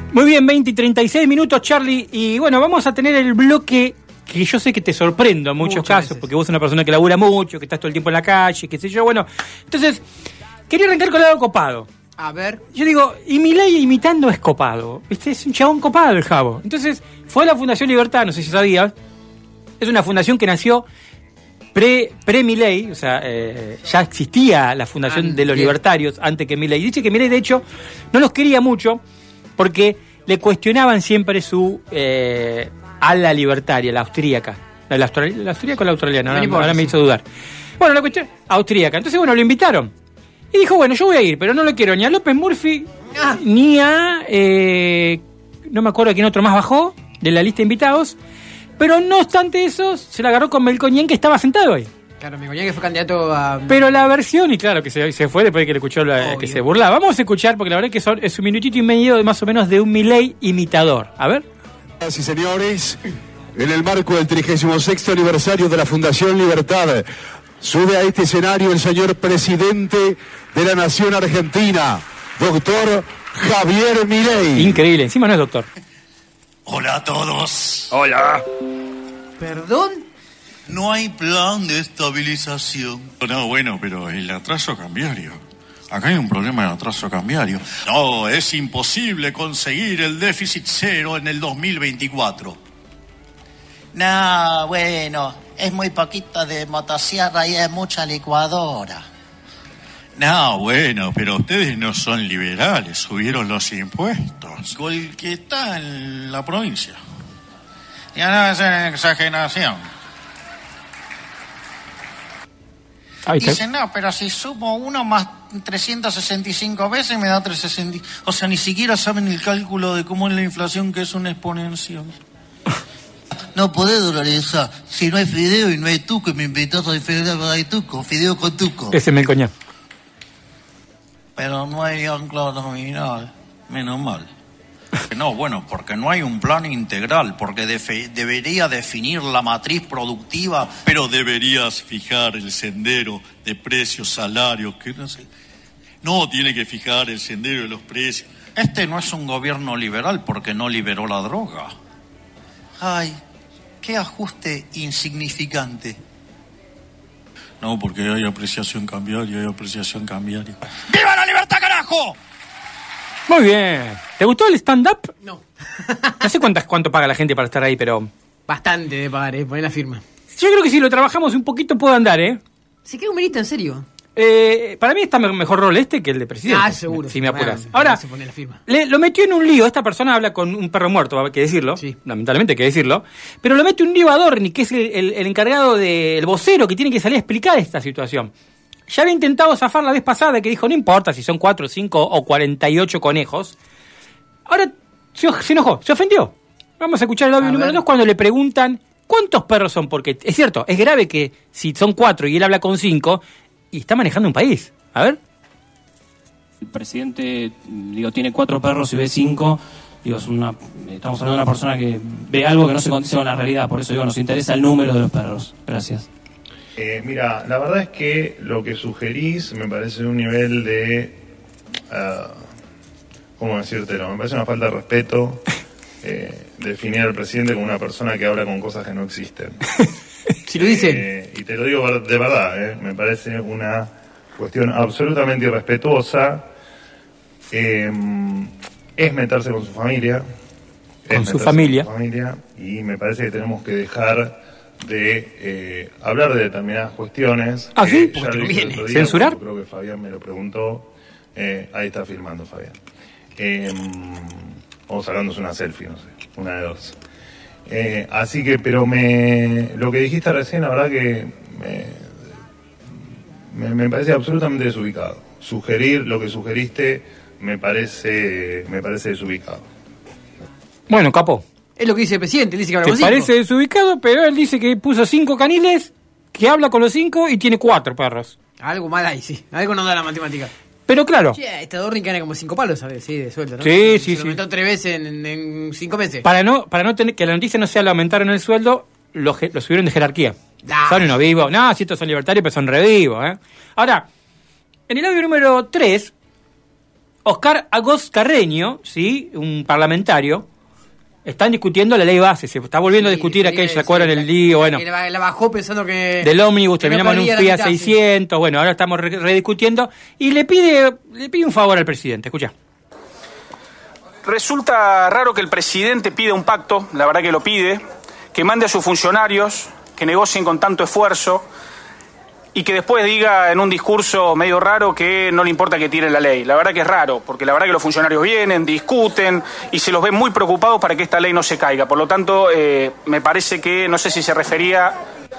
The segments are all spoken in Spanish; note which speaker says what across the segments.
Speaker 1: Muy bien, 20 y 36 minutos, Charlie. Y bueno, vamos a tener el bloque que yo sé que te sorprendo en muchos casos, porque vos sos una persona que labura mucho, que estás todo el tiempo en la calle, qué sé yo. Bueno, entonces, quería arrancar con algo copado.
Speaker 2: A ver.
Speaker 1: Yo digo, y Milei imitando es copado. ¿Viste? Es un chabón copado el Javo. Entonces, fue a la Fundación Libertad, no sé si sabías. Es una fundación que nació pre-Milei, o sea, ya existía la Fundación de los Libertarios antes que Milei. Dice que Milei, de hecho, no los quería mucho porque le cuestionaban siempre su ala libertaria, la austríaca. ¿La austríaca o la australiana? Ahora me hizo dudar. Bueno, la cuestión austríaca. Entonces, bueno, lo invitaron. Y dijo, bueno, yo voy a ir, pero no lo quiero ni a López Murphy, ni a... no me acuerdo quién otro más bajó de la lista de invitados. Pero no obstante eso, se la agarró con Melconian, que estaba sentado ahí.
Speaker 2: Claro, Melconian que fue candidato a...
Speaker 1: Pero la versión, y claro, que se fue después de que le escuchó que se burlaba. Vamos a escuchar, porque la verdad es que es un minutito y medio más o menos de un Milei imitador. A ver.
Speaker 3: Señoras y señores, en el marco del 36º aniversario de la Fundación Libertad, sube a este escenario el señor presidente de la Nación Argentina, doctor Javier Milei.
Speaker 1: Increíble, encima no es doctor.
Speaker 4: Hola a todos.
Speaker 1: Hola.
Speaker 2: ¿Perdón?
Speaker 4: No hay plan de estabilización. No, bueno, pero el atraso cambiario. Acá hay un problema de atraso cambiario. No, es imposible conseguir el déficit cero en el 2024.
Speaker 5: No, bueno, es muy poquito de motosierra y es mucha licuadora.
Speaker 4: No, bueno, pero ustedes no son liberales, subieron los impuestos. El que está en la provincia. Ya no es una exageración.
Speaker 5: Dicen, no, pero si sumo 1 más 365 veces me da 360. O sea, ni siquiera saben el cálculo de cómo es la inflación, que es una exponencial. No podés dolarizar. Si no hay fideo y no hay tuco, y me invitás a hay tuco, fideo con tuco.
Speaker 1: Ese Melconian.
Speaker 5: Pero no hay ancla nominal. Menos mal.
Speaker 4: No, bueno, porque no hay un plan integral, porque debería definir la matriz productiva, pero deberías fijar el sendero de precios, salarios, que no sé. No, tiene que fijar el sendero de los precios.
Speaker 5: Este no es un gobierno liberal porque no liberó la droga. Ay, qué ajuste insignificante.
Speaker 4: No, porque hay apreciación cambiaria,
Speaker 5: ¡Viva la libertad, carajo!
Speaker 1: Muy bien. ¿Te gustó el stand-up?
Speaker 2: No.
Speaker 1: No sé cuánto paga la gente para estar ahí, pero...
Speaker 2: Bastante de pagar, poner la firma.
Speaker 1: Yo creo que si lo trabajamos un poquito puede andar, ¿eh?
Speaker 2: ¿Se queda humorista en serio?
Speaker 1: Para mí está mejor rol que el de presidente.
Speaker 2: Ah, seguro.
Speaker 1: Si me apuras.
Speaker 2: Bueno,
Speaker 1: ahora,
Speaker 2: se pone la firma.
Speaker 1: lo metió en un lío. Esta persona habla con un perro muerto, hay que decirlo.
Speaker 2: Sí.
Speaker 1: Lamentablemente hay que decirlo. Pero lo mete un lío a Dorni, que es el encargado del vocero, que tiene que salir a explicar esta situación. Ya había intentado zafar la vez pasada, que dijo, no importa si son 4, 5 o 48 conejos. Ahora se enojó, se ofendió. Vamos a escuchar el audio número 2 cuando le preguntan cuántos perros son. Porque es cierto, es grave que si son 4 y él habla con 5, y está manejando un país. A ver.
Speaker 6: El presidente, tiene 4 perros y ve 5. Estamos hablando de una persona que ve algo que no se condice con la realidad. Por eso nos interesa el número de los perros. Gracias.
Speaker 7: Mira, la verdad es que lo que sugerís me parece un nivel de... ¿cómo decírtelo? Me parece una falta de respeto definir al presidente como una persona que habla con cosas que no existen.
Speaker 2: Si lo dicen.
Speaker 7: Y te lo digo de verdad, me parece una cuestión absolutamente irrespetuosa. Es meterse con su familia.
Speaker 1: Con su familia.
Speaker 7: Y me parece que tenemos que dejar de hablar de determinadas cuestiones.
Speaker 1: ¿Ah, sí?
Speaker 7: Ya lo hice el otro día,
Speaker 1: ¿Censurar?
Speaker 7: Creo que Fabián me lo preguntó. Ahí está filmando Fabián. O sacándose una selfie, no sé, una de dos. Así que, pero lo que dijiste recién, la verdad que me parece absolutamente desubicado. Sugerir lo que sugeriste me parece desubicado.
Speaker 1: Bueno, capo.
Speaker 2: Es lo que dice el presidente, él dice que habla
Speaker 1: Te
Speaker 2: con 5.
Speaker 1: parece desubicado, pero él dice que puso 5 caniles, que habla con los 5 y tiene 4 perros.
Speaker 2: Algo mal ahí, sí. Algo no da la matemática.
Speaker 1: Pero claro.
Speaker 2: Che, este Dorni gana como 5 palos, ¿sabes? Sí, de sueldo, ¿no?
Speaker 1: Sí.
Speaker 2: Se lo aumentó 3 veces en 5 meses.
Speaker 1: Para no tener que la noticia no sea lo aumentaron el sueldo, lo subieron de jerarquía. Son unos vivos. No, si estos son libertarios, pero son revivos, ¿eh? Ahora, en el audio número 3, Oscar Agos Carreño, ¿sí? Un parlamentario, están discutiendo la ley base, se está volviendo a discutir aquella, ¿se acuerdan el lío? Bueno,
Speaker 2: la bajó pensando que...
Speaker 1: Del ómnibus,
Speaker 2: que
Speaker 1: terminamos en un Fiat
Speaker 2: mitad,
Speaker 1: 600, bueno, ahora estamos rediscutiendo, y le pide un favor al presidente, escucha.
Speaker 8: Resulta raro que el presidente pida un pacto, la verdad que lo pide, que mande a sus funcionarios, que negocien con tanto esfuerzo, y que después diga en un discurso medio raro que no le importa que tiren la ley. La verdad que es raro, porque la verdad que los funcionarios vienen, discuten y se los ve muy preocupados para que esta ley no se caiga. Por lo tanto, me parece que, no sé si se refería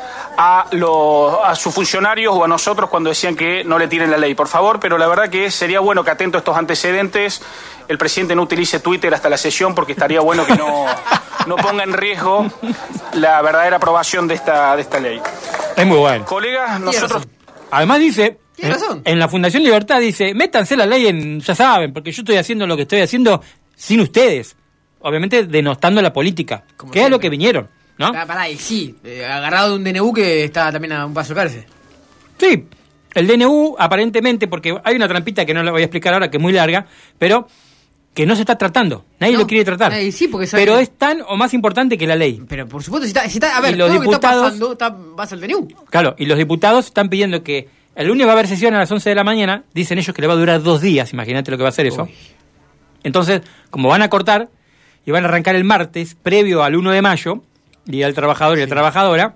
Speaker 8: a sus funcionarios o a nosotros cuando decían que no le tiren la ley, por favor, pero la verdad que sería bueno que, atento a estos antecedentes, el presidente no utilice Twitter hasta la sesión, porque estaría bueno que no ponga en riesgo la verdadera aprobación de esta ley.
Speaker 1: Es muy bueno.
Speaker 8: Colegas, nosotros...
Speaker 1: Además dice,
Speaker 2: Tiene razón.
Speaker 1: en la Fundación Libertad dice, métanse la ley ya saben, porque yo estoy haciendo lo que estoy haciendo sin ustedes. Obviamente denostando la política,
Speaker 2: Como
Speaker 1: que es
Speaker 2: siempre.
Speaker 1: lo que vinieron, ¿no?
Speaker 2: Pará, y sí, agarrado de un DNU que está también a un paso de cárcel.
Speaker 1: Sí, el DNU aparentemente, porque hay una trampita que no la voy a explicar ahora, que es muy larga, pero que no se está tratando. Nadie lo quiere tratar.
Speaker 2: Sí, porque sabe
Speaker 1: pero
Speaker 2: que...
Speaker 1: es tan o más importante que la ley.
Speaker 2: Pero por supuesto, si está a ver,
Speaker 1: Y los
Speaker 2: todo lo que está
Speaker 1: diputados-
Speaker 2: pasando vas al DNU.
Speaker 1: Claro, y los diputados están pidiendo que el lunes va a haber sesión a las 11 de la mañana, dicen ellos que le va a durar 2 días, imagínate lo que va a ser eso.
Speaker 2: Uy.
Speaker 1: Entonces, como van a cortar y van a arrancar el martes, previo al 1 de mayo, Día del Trabajador y la Trabajadora,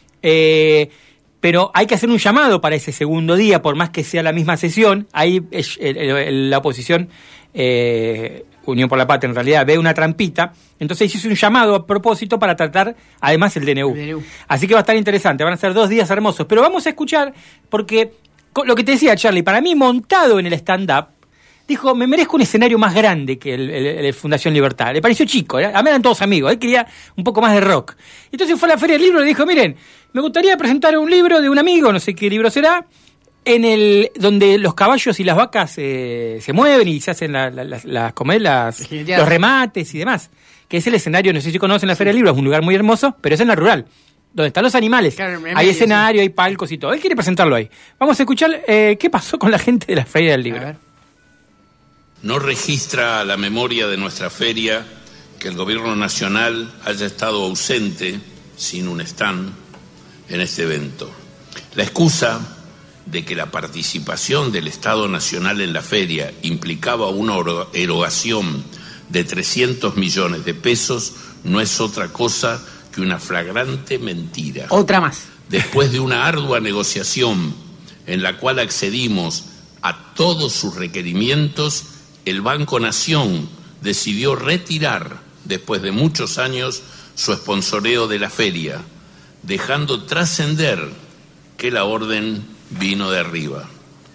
Speaker 1: pero hay que hacer un llamado para ese segundo día, por más que sea la misma sesión. Ahí la oposición, Unión por la Patria, en realidad ve una trampita. Entonces hizo un llamado a propósito para tratar, además, el DNU. Así que va a estar interesante, van a ser 2 días hermosos. Pero vamos a escuchar, porque lo que te decía Charlie, para mí montado en el stand-up, dijo, me merezco un escenario más grande que el Fundación Libertad. Le pareció chico, a mí eran todos amigos, él quería un poco más de rock. Entonces fue a la Feria del Libro y le dijo, miren, me gustaría presentar un libro de un amigo, no sé qué libro será, donde los caballos y las vacas se mueven y se hacen los remates y demás. Que es el escenario, no sé si conocen la Feria del Libro, es un lugar muy hermoso, pero es en la rural, donde están los animales.
Speaker 2: Claro,
Speaker 1: hay escenario, hay palcos y todo. Él quiere presentarlo ahí. Vamos a escuchar qué pasó con la gente de la Feria del Libro.
Speaker 9: No registra la memoria de nuestra feria que el gobierno nacional haya estado ausente, sin un stand, en este evento. La excusa de que la participación del Estado Nacional en la feria implicaba una erogación de 300 millones de pesos no es otra cosa que una flagrante mentira.
Speaker 2: Otra más.
Speaker 9: Después de una ardua negociación en la cual accedimos a todos sus requerimientos, el Banco Nación decidió retirar, después de muchos años, su sponsoreo de la feria, dejando trascender que la orden vino de arriba.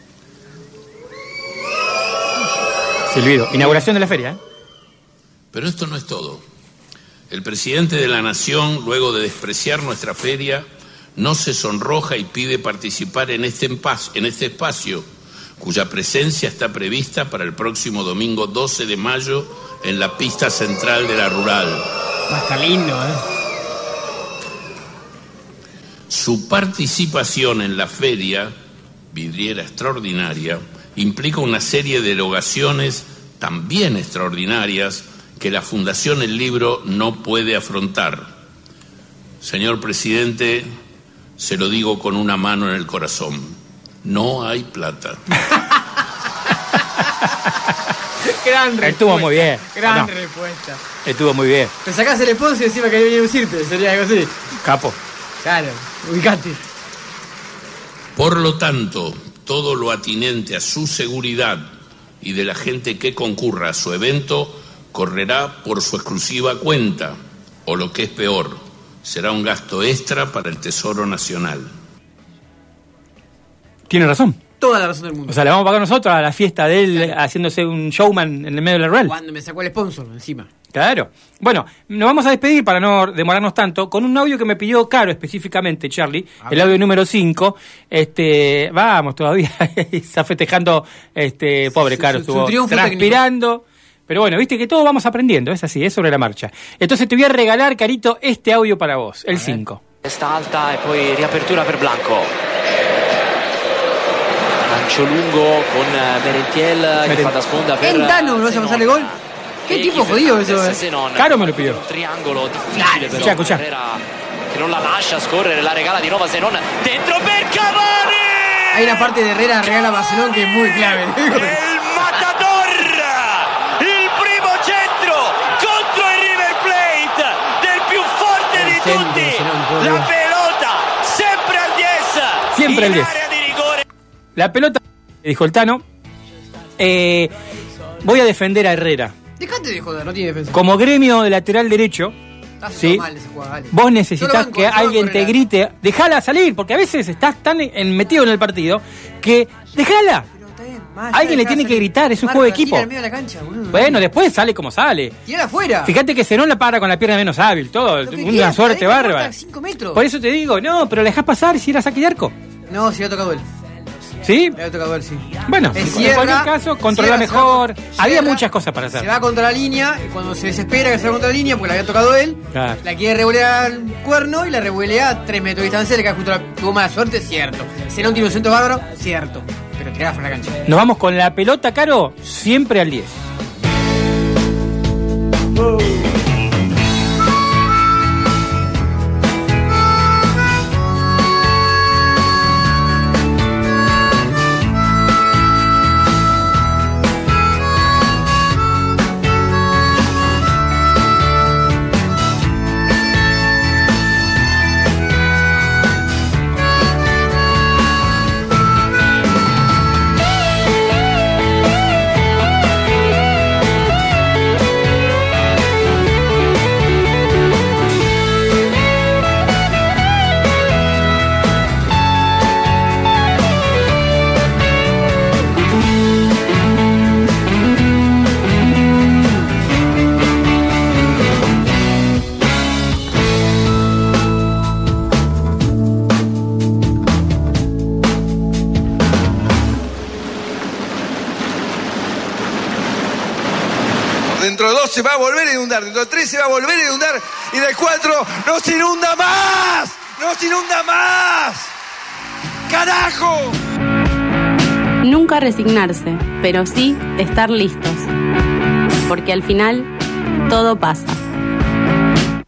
Speaker 1: Silvido, inauguración de la feria, ¿eh?
Speaker 9: Pero esto no es todo. El presidente de la Nación, luego de despreciar nuestra feria, no se sonroja y pide participar en este espacio, cuya presencia está prevista para el próximo domingo 12 de mayo en la pista central de la rural.
Speaker 2: Va a estar lindo, ¿eh?
Speaker 9: Su participación en la feria, vidriera extraordinaria, implica una serie de erogaciones también extraordinarias que la Fundación El Libro no puede afrontar. Señor presidente, se lo digo con una mano en el corazón. No hay plata.
Speaker 2: Gran respuesta.
Speaker 1: Estuvo muy bien.
Speaker 2: Gran respuesta.
Speaker 1: Estuvo muy bien.
Speaker 2: Te sacás el esponso y encima que venía a decirte, sería algo así.
Speaker 1: Capo.
Speaker 2: Claro, ubicate.
Speaker 9: Por lo tanto, todo lo atinente a su seguridad y de la gente que concurra a su evento correrá por su exclusiva cuenta, o lo que es peor, será un gasto extra para el Tesoro Nacional.
Speaker 1: Tiene razón.
Speaker 2: Toda la razón del mundo.
Speaker 1: O sea, le vamos a pagar nosotros a la fiesta de él, haciéndose un showman en el medio de la rural.
Speaker 2: Cuando me sacó el sponsor encima.
Speaker 1: Claro. Bueno, nos vamos a despedir para no demorarnos tanto con un audio que me pidió Caro específicamente, Charlie, el audio número 5. Vamos, todavía está festejando, pobre Caro, estuvo transpirando. Técnico. Pero bueno, viste que todos vamos aprendiendo, es así, es sobre la marcha. Entonces te voy a regalar, Carito, este audio para vos, el 5.
Speaker 10: Testa alta e poi riapertura per Blanco. calcio lungo con Merentiel che fa da sponda per
Speaker 2: Tano, ¿no vas a pasarle gol? Qué tipo jodido eso,
Speaker 1: Caro me lo pidió.
Speaker 10: Triangolo difficile però
Speaker 1: escucha.
Speaker 10: Che non la lascia scorrere, la regala di nuovo a Zenon dentro per Cavani.
Speaker 2: Hay una parte de Herrera regala a Barcelona que es muy clave.
Speaker 10: El matador, il primo centro contro il River Plate del più forte di tutti. La pelota sempre al 10.
Speaker 1: Siempre al 10. La pelota, dijo el Tano. Voy a defender a Herrera.
Speaker 2: Dejate de joder, no tiene defensa.
Speaker 1: Como gremio de lateral derecho, ¿sí?
Speaker 2: Mal esa jugada, dale.
Speaker 1: Vos necesitas que alguien te
Speaker 2: Herrera.
Speaker 1: grite, dejala salir, porque a veces estás tan metido en el partido que dejala. Alguien le tiene que gritar, es un juego de equipo.
Speaker 2: Tira al medio de la cancha, boludo.
Speaker 1: Bueno, después sale como sale.
Speaker 2: Tira afuera.
Speaker 1: Fíjate que Zenón la para con la pierna menos hábil, todo, una suerte bárbara.
Speaker 2: 5 metros.
Speaker 1: Por eso te digo, no, pero la dejás pasar si era saque de arco.
Speaker 2: No, si le ha tocado él.
Speaker 1: ¿Sí?
Speaker 2: Le ha tocado él, sí.
Speaker 1: Bueno, en cualquier caso, controla mejor. Había
Speaker 2: cierra,
Speaker 1: muchas cosas para hacer.
Speaker 2: Se va contra la línea y cuando se desespera que se va contra la línea porque la había tocado él,
Speaker 1: Claro.
Speaker 2: la quiere revolear al cuerno y la revolea a 3 metros de distancia, le cae justo tuvo mala suerte, cierto. Zenón tiene un centro bárbaro, cierto. Pero tiraba fuera la cancha.
Speaker 1: Nos vamos con la pelota, Caro, siempre al 10.
Speaker 11: Dentro de 2 se va a volver a inundar, dentro de 3 se va a volver a inundar y de 4 no se inunda más, no se inunda más. ¡Carajo!
Speaker 12: Nunca resignarse, pero sí estar listos. Porque al final todo pasa.